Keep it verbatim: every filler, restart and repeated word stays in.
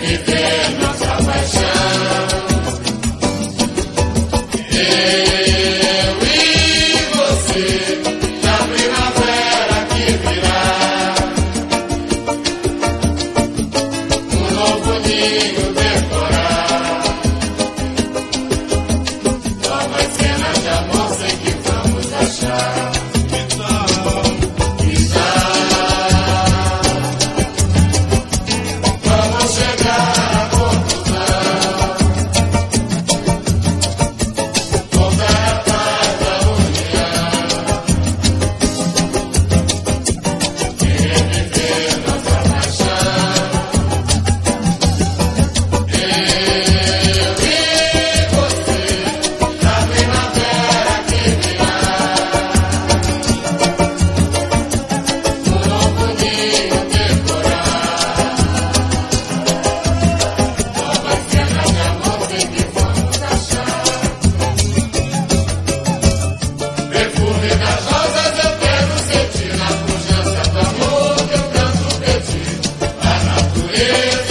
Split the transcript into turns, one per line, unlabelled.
Reviver nossa paixão. Eu e você, na primavera que virá, um novo ninho decorar. Novas cenas de amor sei que vamos achar. Perfume das rosas eu quero sentir, na pujança do amor que eu tanto pedi. A natureza